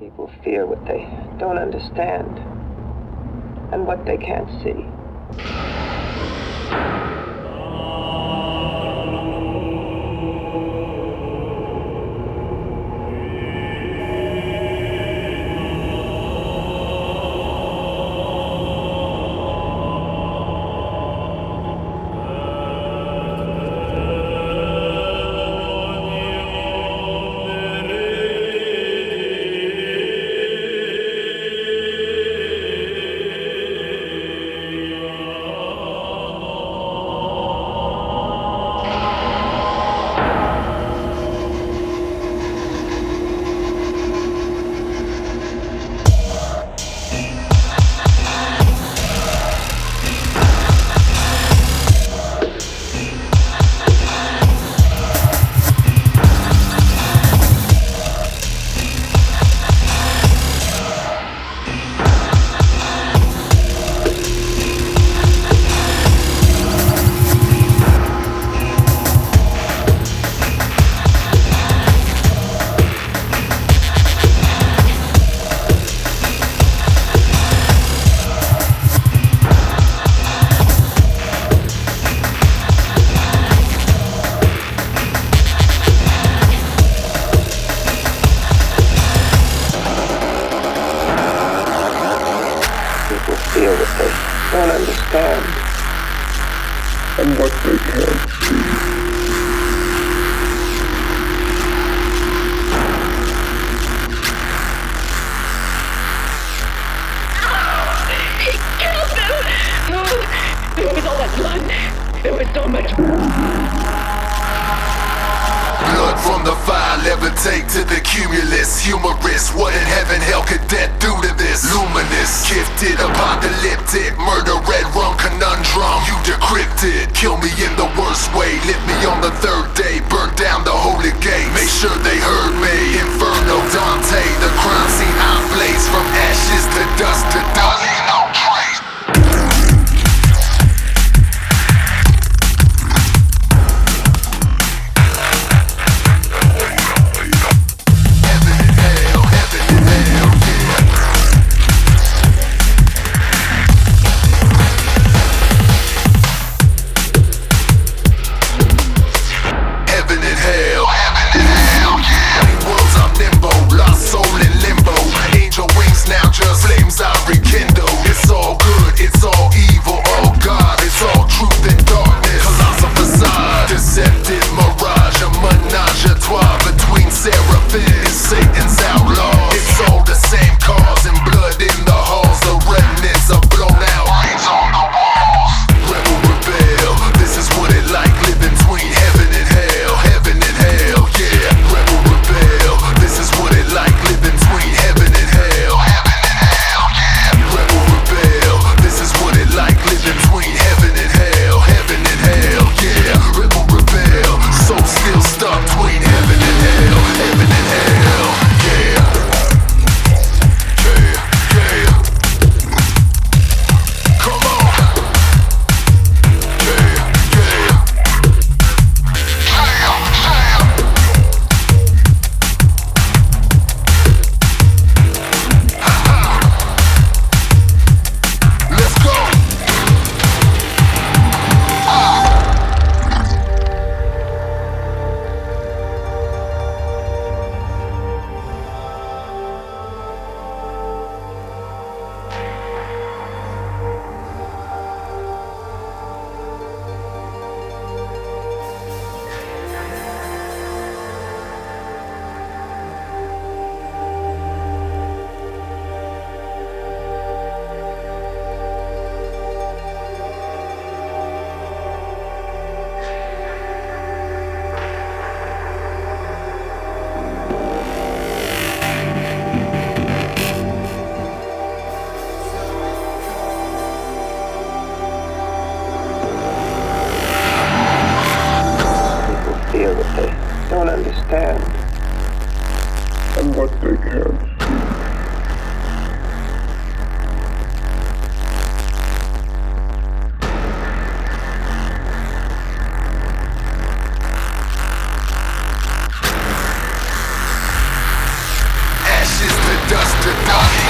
People fear what they don't understand and what they can't see. People feel what they don't understand and what they can't see. He killed them! No, it was all that blood. It was so much blood from the fire, levitate to the cumulus. Humorous, what in heaven, hell could death do to this? Luminous, gifted, apocalyptic, murder, red rum conundrum. You decrypted, kill me in the worst way. Lift me on the third day, burn down the holy gate. Make sure they heard me. Inferno, Dante, the crime scene I blaze. From ashes to dust to dust. No trace. Don't understand and what they can't see. Ashes to dust to dust.